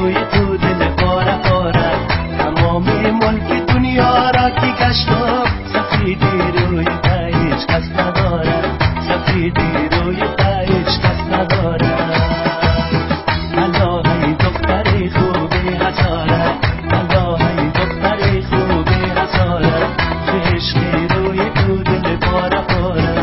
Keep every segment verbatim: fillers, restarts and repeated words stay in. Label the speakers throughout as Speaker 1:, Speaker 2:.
Speaker 1: روی تو دل پاره پاره، تمام ملک دنیا را که گشتم، سفیدی روی تو هیچ کس نداره، سفیدی روی تو هیچ کس نداره. الهی دختری خوبی هزاره، الهی دختری خوبی هزاره، که عشقی روی تو دل پاره پاره.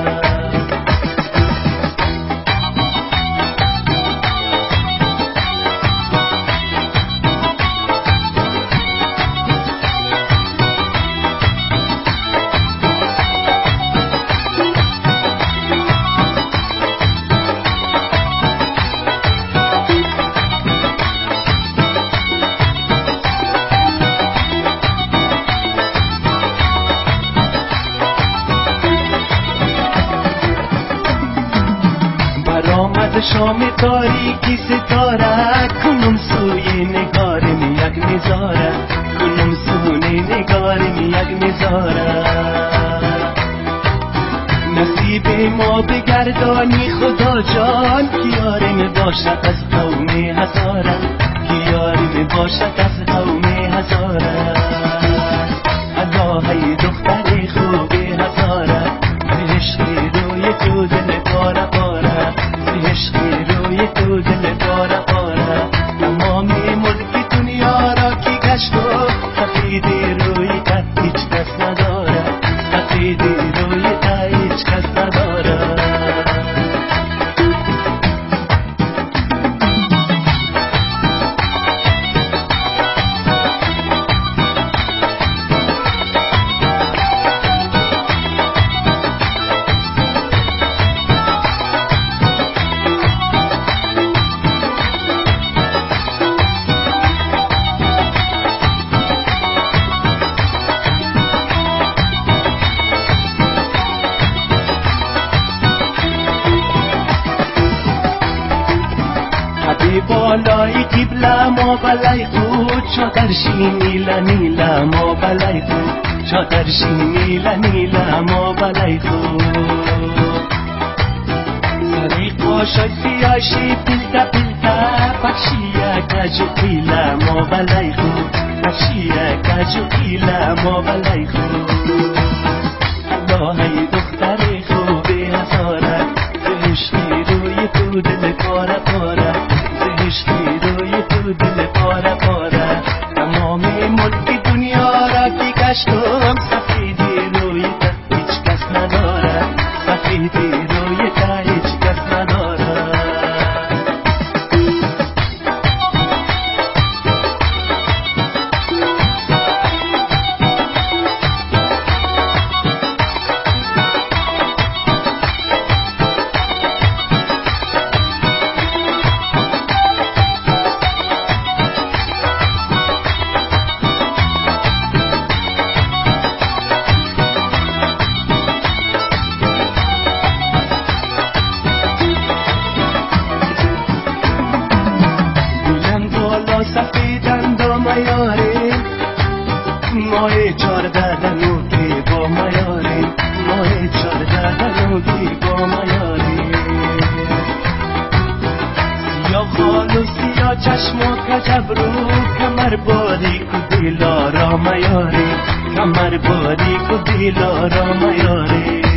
Speaker 1: برآمد شام تاریکی ستاره، کنم سوی نگارم یک نظاره، کنم سوی نگارم یک نظاره. نصیب ما بگردانی خدا جان، که یارم باشد از قوم هزاره، که یارم باشد از قوم هزاره. الهی دختری خوبی هزاره، به عشقی روی تو دل پاره پاره، به عشقی روی تو دل پاره پاره. تمام ملک دنیا را که گشتم، سفیدی روی تو هیچ کس نداره، سفیدی روی تو هیچ کس نداره. بالای قبله ما بلای خود، چادرشی نیله نیله ما بلای خود، چادرشی نیله نیله ما بلای خود. سری قاشای سیاشی پیلتا پیلتا، بخشیه کجو پیله ما بلای خود، بخشیه کجو پیله ما بلای خود. الهی دختری خوبی هزاره، به عشقی روی تو دل پاره پاره، عشقی روی تو دل پاره پاره. تمام ملک دنیا را که گشتم، سفیدی روی تو هیچ کس نداره، سفیدی روی تو هیچ کس نداره. سفیدند و میاریم، ماه چارده دنوکی با میاریم، ماه چارده دنوکی با میاریم. سیاه خال و سیاه چشم و کجبرو، کمر باریک و دیلا را میاریم، کمر باریک و دیلا را میاریم.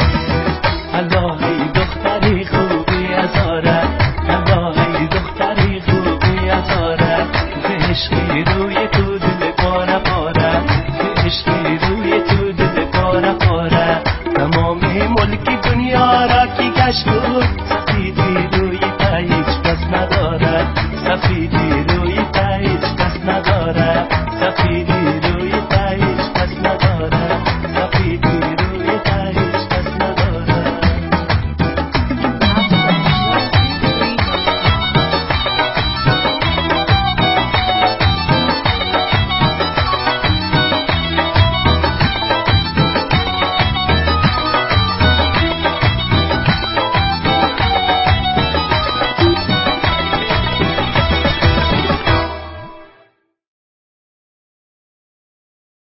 Speaker 1: الهی دختری خوبی هزاره، الهی دختری خوبی هزاره، به عشقی روی تو دل پاره پاره، به عشقی روی تو دل پاره پاره. تمام ملک دنیا را که گشتم، سفیدی روی تو هیچ کس نداره، سفیدی روی تو هیچ کس نداره.